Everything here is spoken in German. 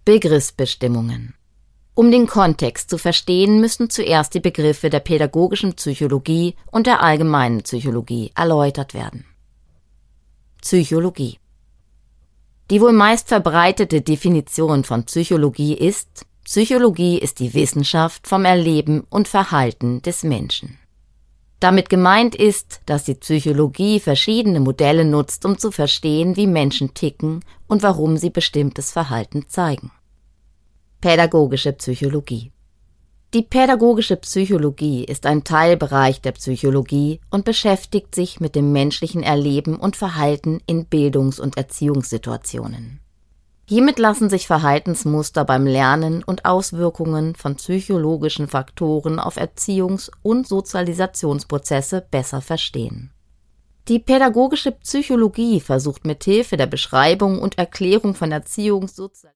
Begriffsbestimmungen. Um den Kontext zu verstehen, müssen zuerst die Begriffe der pädagogischen Psychologie und der allgemeinen Psychologie erläutert werden. Psychologie. Die wohl meist verbreitete Definition von Psychologie ist: Psychologie ist die Wissenschaft vom Erleben und Verhalten des Menschen. Damit gemeint ist, dass die Psychologie verschiedene Modelle nutzt, um zu verstehen, wie Menschen ticken und warum sie bestimmtes Verhalten zeigen. Pädagogische Psychologie. Die pädagogische Psychologie ist ein Teilbereich der Psychologie und beschäftigt sich mit dem menschlichen Erleben und Verhalten in Bildungs- und Erziehungssituationen. Hiermit lassen sich Verhaltensmuster beim Lernen und Auswirkungen von psychologischen Faktoren auf Erziehungs- und Sozialisationsprozesse besser verstehen. Die pädagogische Psychologie versucht mithilfe der Beschreibung und Erklärung von Erziehungs-,